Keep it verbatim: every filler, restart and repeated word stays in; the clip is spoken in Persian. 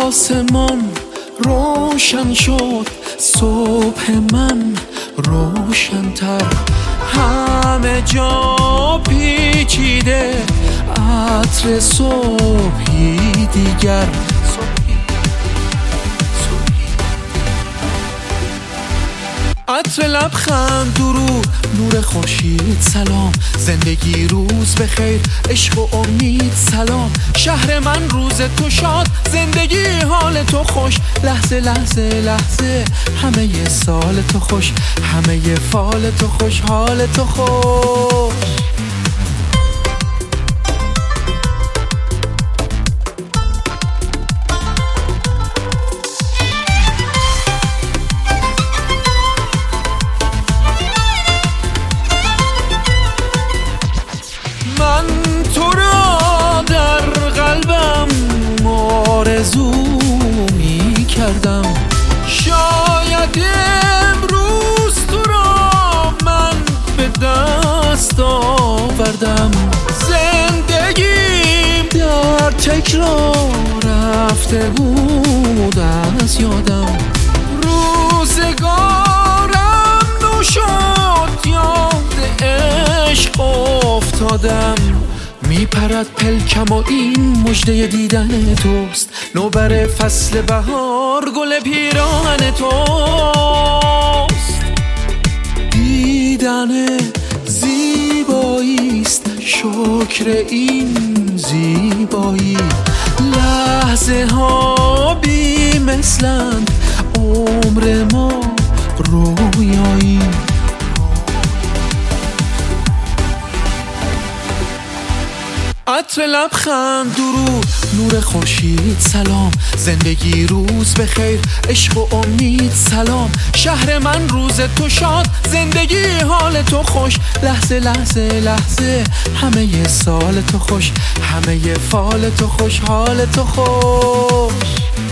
آسمان روشن شد، صبح من روشن‌تر، همه جا پیچیده عطر صبحی دیگر. عطر لبخند، درود، نور خورشید، سلام، زندگی روز بخیر، عشق و امید سلام. شهر من روز تو شاد، زندگی حال تو خوش، لحظه لحظه لحظه همه ی سال تو خوش، همه ی فال تو خوش، حال تو خوش. من تو را در قلبم آرزو می کردم، شاید امروز تو را من به دست آوردم. زندگیم در تکرار رفته بود از یادم، روزگارم نو شد، یاد عشق افتادم. میپرد پلکم و این مژده دیدن توست، نوبر فصل بهار گل پیراهن توست. دیدن زیباییست، شکر این زیبایی، لحظه ها بی مثلند، عمر ما رویایی. عطر لبخند، درود، نور خورشید سلام، زندگی روز بخیر، عشق و امید سلام. شهر من روز تو شاد، زندگی حال تو خوش، لحظه لحظه لحظه همه ی سال تو خوش، همه ی فال تو خوش، حال تو خوش.